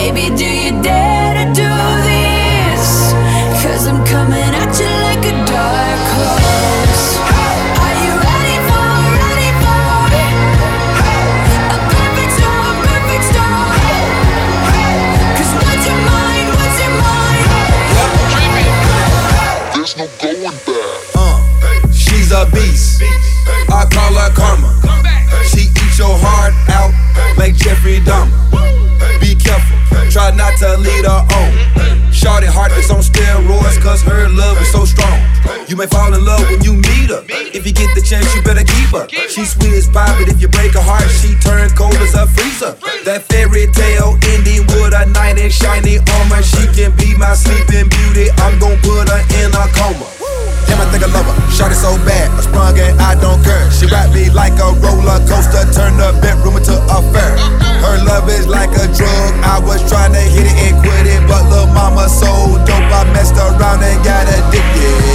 Baby, do you dare to do this? 'Cause I'm coming at you like a dark horse. Are you ready for a perfect storm, perfect storm? 'Cause what's your mind, what's your mind? There's no going back. She's a beast, I call her karma. She eats your heart out like Jeffrey Dahmer. Be careful, try not to lead her on. Shorty heart is on steroids, cause her love is so strong. You may fall in love when you meet her. If you get the chance, you better keep her. She sweet as pie, but if you break her heart, she turn cold as a freezer. That fairy tale ending with a knight in shiny armor. She can be my sleeping beauty, I'm gon' put her in a coma. Damn, I think I love her, shot it so bad, I sprung and I don't care. She wrap me like a roller coaster, turn the bedroom into a fair. Her love is like a drug, I was trying to hit it and quit it, but lil' mama so dope, I messed around and got addicted.